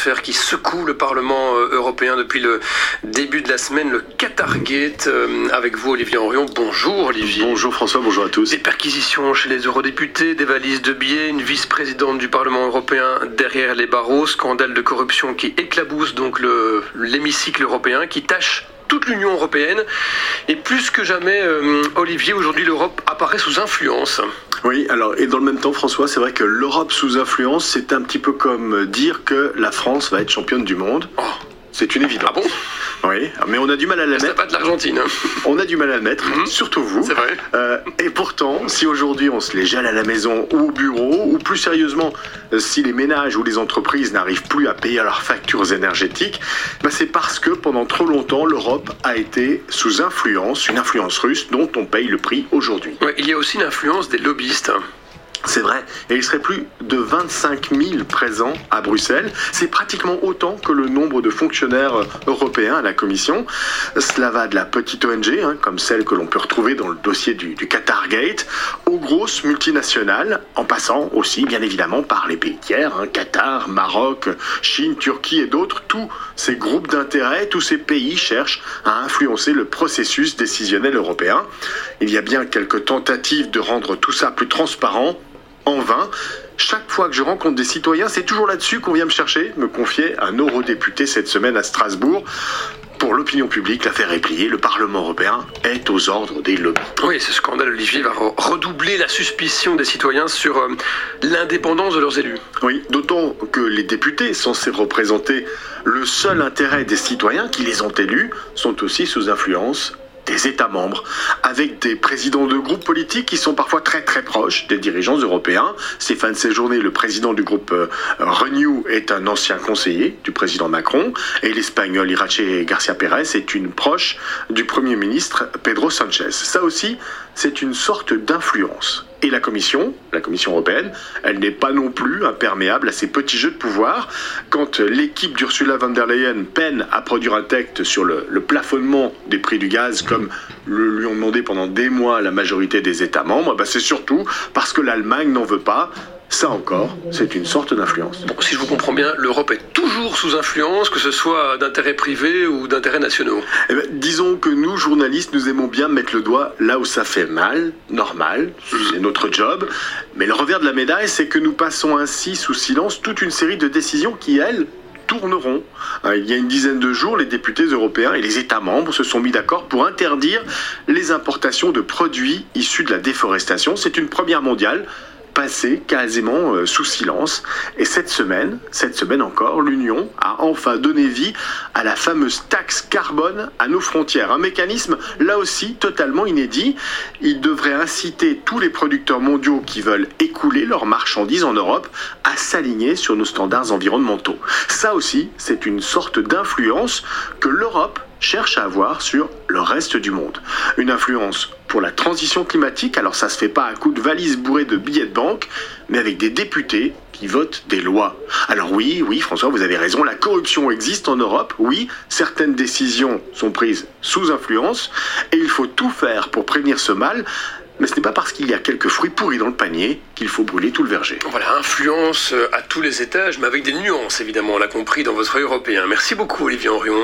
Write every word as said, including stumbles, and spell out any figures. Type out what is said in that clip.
affaire qui secoue le Parlement euh, européen depuis le début de la semaine, le Qatargate. Euh, avec vous, Olivier Henrion. Bonjour, Olivier. Bonjour, François. Bonjour à tous. Des perquisitions chez les eurodéputés, des valises de billets, une vice-présidente du Parlement européen derrière les barreaux, scandale de corruption qui éclabousse donc le, l'hémicycle européen, qui tâche toute l'Union européenne. Et plus que jamais, euh, Olivier, aujourd'hui, l'Europe apparaît sous influence. Oui, alors, et dans le même temps, François, c'est vrai que l'Europe sous influence, c'est un petit peu comme dire que la France va être championne du monde. Oh. C'est une évidence. Ah bon ? Oui, mais on a du mal à la mettre. C'est pas de l'Argentine. On a du mal à la mettre, mmh. surtout vous. C'est vrai. Euh, et pourtant, si aujourd'hui on se les gèle à la maison ou au bureau, ou plus sérieusement, si les ménages ou les entreprises n'arrivent plus à payer leurs factures énergétiques, bah c'est parce que pendant trop longtemps, l'Europe a été sous influence, une influence russe dont on paye le prix aujourd'hui. Ouais, il y a aussi l'influence des lobbyistes. C'est vrai, et il serait plus de vingt-cinq mille présents à Bruxelles. C'est pratiquement autant que le nombre de fonctionnaires européens à la Commission. Cela va de la petite O N G, hein, comme celle que l'on peut retrouver dans le dossier du, du Qatargate, aux grosses multinationales, en passant aussi, bien évidemment, par les pays tiers, hein, Qatar, Maroc, Chine, Turquie et d'autres. Tous ces groupes d'intérêt, tous ces pays cherchent à influencer le processus décisionnel européen. Il y a bien quelques tentatives de rendre tout ça plus transparent. En vain, chaque fois que je rencontre des citoyens, c'est toujours là-dessus qu'on vient me chercher, me confier un eurodéputé cette semaine à Strasbourg. Pour l'opinion publique, l'affaire est pliée, le Parlement européen est aux ordres des lobbies. Oui, ce scandale, Olivier, va redoubler la suspicion des citoyens sur euh, l'indépendance de leurs élus. Oui, d'autant que les députés, censés représenter le seul intérêt des citoyens qui les ont élus, sont aussi sous influence des États membres, avec des présidents de groupes politiques qui sont parfois très très proches des dirigeants européens. Stéphane Séjourné, le président du groupe euh, Renew, est un ancien conseiller du président Macron, et l'Espagnol Irache Garcia Pérez est une proche du Premier ministre Pedro Sánchez. Ça aussi, c'est une sorte d'influence. Et la Commission, la Commission européenne, elle n'est pas non plus imperméable à ces petits jeux de pouvoir. Quand l'équipe d'Ursula von der Leyen peine à produire un texte sur le, le plafonnement des prix du gaz, comme le lui ont demandé pendant des mois la majorité des États membres, bah c'est surtout parce que l'Allemagne n'en veut pas. Ça encore, c'est une sorte d'influence. Bon, si je vous comprends bien, l'Europe est toujours sous influence, que ce soit d'intérêts privés ou d'intérêts nationaux. Eh ben, disons que nous, journalistes, nous aimons bien mettre le doigt là où ça fait mal, normal, c'est notre job. Mais le revers de la médaille, c'est que nous passons ainsi sous silence toute une série de décisions qui, elles, tourneront. Il y a une dizaine de jours, les députés européens et les États membres se sont mis d'accord pour interdire les importations de produits issus de la déforestation. C'est une première mondiale, passé quasiment euh, sous silence. Et cette semaine, cette semaine encore, l'Union a enfin donné vie à la fameuse taxe carbone à nos frontières. Un mécanisme, là aussi, totalement inédit. Il devrait inciter tous les producteurs mondiaux qui veulent écouler leurs marchandises en Europe à s'aligner sur nos standards environnementaux. Ça aussi, c'est une sorte d'influence que l'Europe cherche à avoir sur le reste du monde. Une influence pour la transition climatique, alors ça se fait pas à coup de valises bourrées de billets de banque, mais avec des députés qui votent des lois. Alors oui, oui, François, vous avez raison, la corruption existe en Europe, oui, certaines décisions sont prises sous influence, et il faut tout faire pour prévenir ce mal, mais ce n'est pas parce qu'il y a quelques fruits pourris dans le panier qu'il faut brûler tout le verger. Voilà, influence à tous les étages, mais avec des nuances, évidemment, on l'a compris dans votre œil européen. Merci beaucoup, Olivier Henrion.